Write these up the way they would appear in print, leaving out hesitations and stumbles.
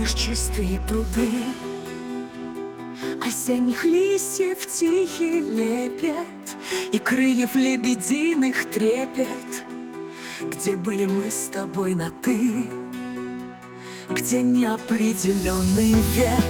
помнишь чистые пруды, осенних листьев тихий лепет и крыльев лебединых трепет? Где были мы с тобой на «ты», где неопределенный век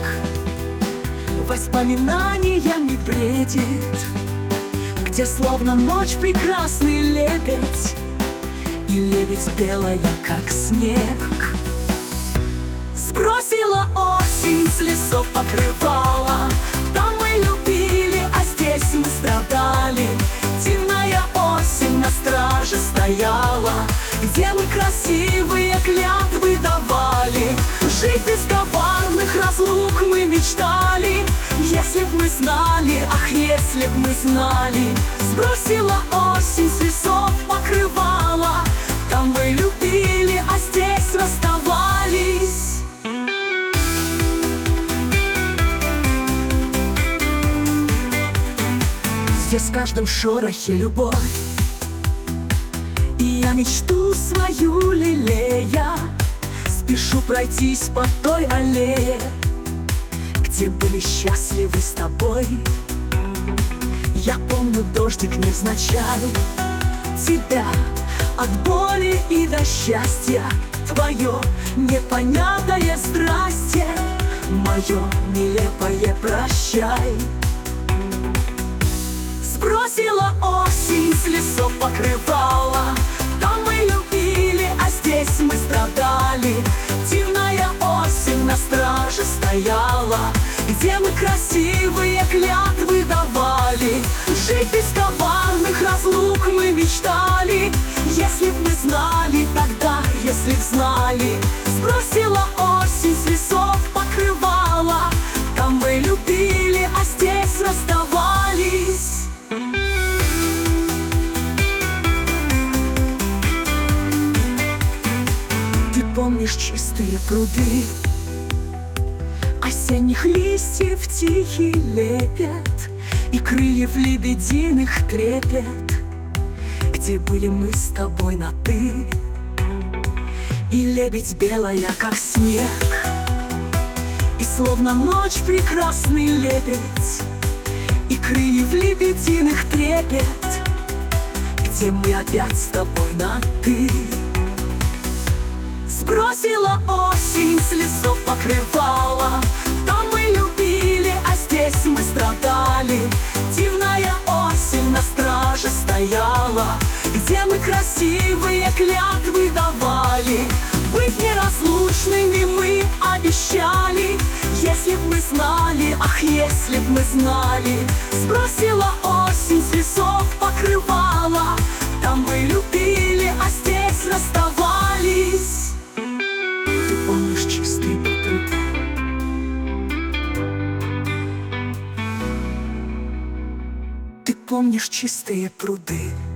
воспоминаниями бредит, где словно ночь прекрасный лебедь и лебедь белая, как снег. Сбросила осень с лесов покрывала, там мы любили, а здесь мы страдали. Дивная осень на страже стояла, где мы красивые клятвы давали. Жить без коварных разлук мы мечтали. Если б мы знали, ах, если б мы знали. Сбросила осень с лесов покрывала, там мы любили, а здесь расставались. Здесь в каждом шорохе любовь, и я мечту свою лелея спешу пройтись по той аллее, где были счастливы с тобой. Я помню дождик невзначай, тебя от боли и до счастья, твое непонятное страстье, мое нелепое прощай. Сбросила осень с лесов покрывала, там мы любили, а здесь мы страдали. Дивная осень на страже стояла, где мы красивые клятвы давали. Жить без коварных разлук мы мечтали. Если б мы знали тогда, если б знали. Сбросила осень с лесов покрывала, там мы любили, а здесь расставались. Помнишь чистые пруды, осенних листьев тихий лепет и крыльев лебединых трепет? Где были мы с тобой на «ты», и лебедь белая, как снег, и словно ночь прекрасный лебедь, и крыльев лебединых трепет? Где мы опять с тобой на «ты»? Сбросила осень с лесов покрывала, там мы любили, а здесь мы страдали. Дивная осень на страже стояла, где мы красивые клятвы давали. Быть неразлучными мы обещали. Если б мы знали, ах, если б мы знали. Сбросила осень с лесов покрывала, там мы любили, а здесь расставались. Помнишь чистые пруды, ты помнишь чистые пруды.